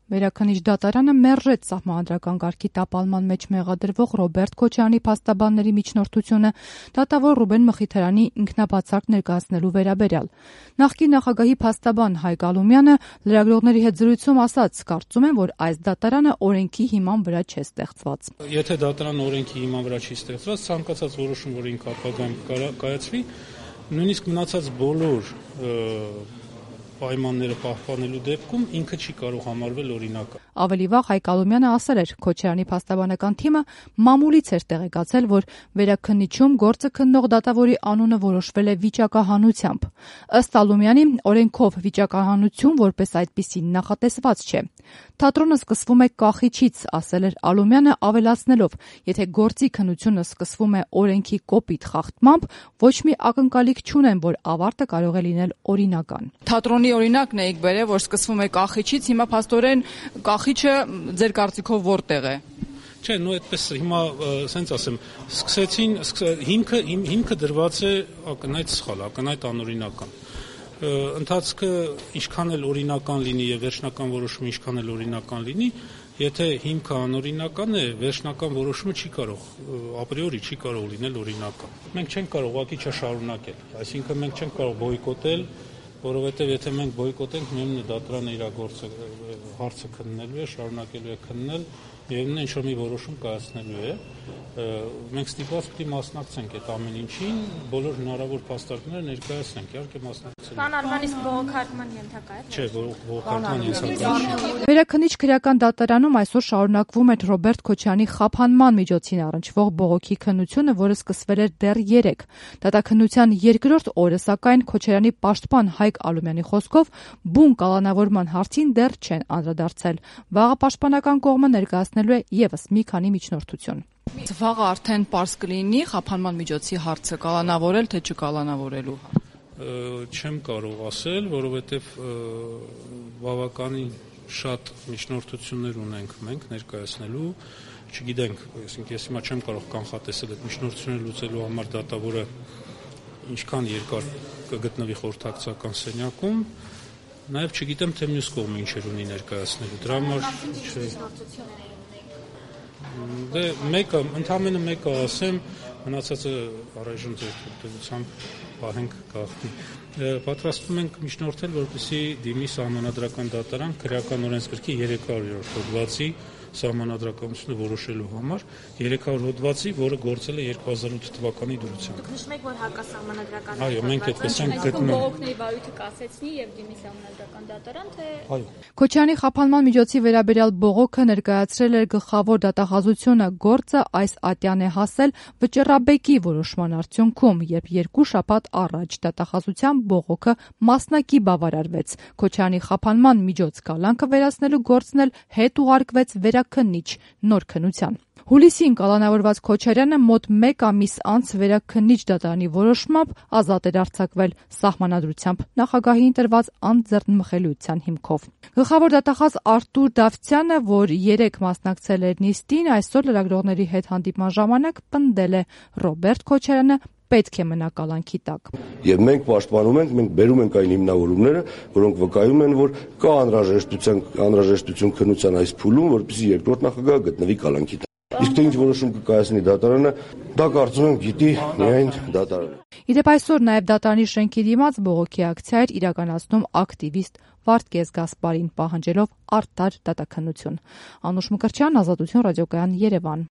Վերաքննիչ դատարանը մերժեց սահմանադրական կարգի տապալման մեջ մեղադրվող Ռոբերտ Քոչարյանի փաստաբանների միջնորդությունը դատավոր Ռուբեն Մխիթարյանի ինքնաբացարկ ներկայացնելու վերաբերյալ։ Նախկին նախագահի փաստաբան Հայկ Ալումյանը լրագրողների հետ զրույցում ասաց, կարծում եմ, որ այս դատարանը օրենքի հիման վրա չէ ստեղծված։ Եթե դատարանը օրենքի հիման վրա չի ստեղծված, ցանկացած որոշում, որ ինքը ապագայում կայացվի, նույնիսկ մնացած բոլոր պայմանները պահպանելու դեպքում ինքը չի կարող համարվել օրինական։ Ավելի վաղ Հայկ Ալումյանը ասել էր, Քոչարյանի փաստաբանական թիմը մամուլից էր տեղեկացել, որ վերաքննիչում գործը քննող դատավորի անունը որոշվել է վիճակահանությամբ։ Ըստ Ալումյանի, օրենքով վիճակահանություն որպես այդպիսի նախատեսված չէ։ Թատրոնը սկսվում է կախիչից, ասել էր Ալումյանը, ավելացնելով, եթե գործի քննությունը սկսվում է օրենքի կոպիտ խախտմամբ, ոչ մի ակնկալիք չունեմ, որ ավարտը կարող է լինել օրինական։ Թատրոնի օրինակն էիք բերել, որ սկսվում է կախիչից, հիմա փաստորեն կախիչը ձեր կարծիքով որտեղ է։ Չէ, այդպես հիմա ասենց ասեմ, սկսեցին հիմքը դրված է ակնհայտ սխալ, ակնհայտ անօրինական։ Ընթացքը ինչքան էլ օրինական լինի եւ վերջնական որոշումը ինչքան էլ օրինական լինի, եթե հիմքը անօրինական է, վերջնական որոշումը չի կարող ապրիորի չի կարող լինել օրինական։ Մենք չենք կարող ուղղակի չշարունակել, այսինքն մենք չենք կարող բոյկոտել, որովհետեւ եթե մենք բոյկոտենք, նույնն դատարանը իր հարցը քննելու է, շարունակելու է քննել, միևնույն է ինչ-որ մի որոշում կայացնելու է։ Մենք ստիպված պիտի մասնակցենք այդ ամեն ինչին, բոլոր հնարավոր փաստարկները ներկայացնենք, իհարկե մասնակցել։ Պարոն Արմանիստ բողոքարկման ենթակա է։ Չէ, բողոքարկման ենթակա չէ։ Վերաքննիչ քրեական դատարանում այսօր շարունակվում էր Ռոբերտ Քոչարյանի խափանման միջոցին առնչվող բողոքի քննությունը, որը սկսվել էր դեռ 3։ Դատաքննության երկրորդ օրը, սակայն Քոչարյանի պաշտպան Հայկ Ալումյանի խոսքով բուն կալանավորման հարցին դեռ չեն անդրադարձել։ Վաղը պաշտպանական կողմը ներկայացնելու է եւս մի քանի միջնորդություն։ Վաղը արդեն պարզ կլինի խափանման միջոցի հարցը կալանավորել թե չկալանավորելու։ Չեմ կարող ասել, որովհետև բավականին շատ միջնորդություններ ունենք մենք ներկայացնելու, չգիտենք, ես հիմա չեմ կարող կանխատեսել այդ միջնորդությունները լուծելու համար դատավորը ինչքան երկար կգտնվի խորհրդակցական սենյակում, նաև չգիտեմ, թե մյուս կողմը ինչեր ունի ներկայացնելու։ Դրա համար դե ընդամենը մեկը ասեմ, մնացածը առայժմ ձեր թույլտվությամբ պահենք գաղտնի։ Պատրաստվում ենք միջնորդել, որպեսզի դիմի սահմանադրական դատարան քրեական օրենսգրքի 300-րդ հոդվածի սահմանադրականությունը որոշելու համար 300 հոդվածի, որը գործել է 2008 թվականի դրությամբ։ Նշում եք, որ հակասահմանադրական Այո, մենք այդպես ենք գտնում։ Բողոքների բարույթը կասեցնի եւ դիմի սահմանադրական դատարան, թե Այո։ Քոչարյանի խափանման միջոցի վերաբերյալ բողոքը ներկայացրել էր գլխավոր դատախազությունը, գործը այս ատյան է հասել Վճռաբեկի որոշման արդյունքում, երբ 2 շաբաթ առաջ դատախազության բողոքը մասնակի բավարարվեց։ Քոչարյանի խափանման միջոց կալանքը վերացնելու գործն էլ հետ ուղարկվեց վերաքննիչ նոր քննության։ Հուլիսին կալանավորված Քոչարյանը մոտ 1 ամիս անց վերաքննիչ դատարանի որոշմամբ ազատ էր արձակվել սահմանադրությամբ նախագահի ընտրված անձեռնմխելիության հիմքով։ Գլխավոր դատախազ Արտուր Դավթյանը, որ 3 մասնակցել էր նիստին, այսօր լրագրողների հետ հանդիպման ժամանակ պնդել է Ռոբերտ Քոչարյանը պետք է մնա կալանքի տակ։ Եվ մենք պաշտպանում ենք, մենք բերում ենք այն հիմնավորումները, որոնք վկայում են, որ կա անհրաժեշտություն քննության այս փուլում, որպեսզի երկրորդ նախագահը գտնվի կալանքի տակ։ Իսկ թե ինչ որոշում կկայացնի դատարանը, դա կարծում եմ գիտի միայն դատարանը։ Իդեպ այսօր նաև դատարանի շենքի դիմաց բողոքի ակցիա էր իրականացնում ակտիվիստ Վարդգես Գասպարին, պահանջելով արդար դատաքննություն։ Անուշ Մկրտչյան, Ազատություն ռադիոկայան, Երևան։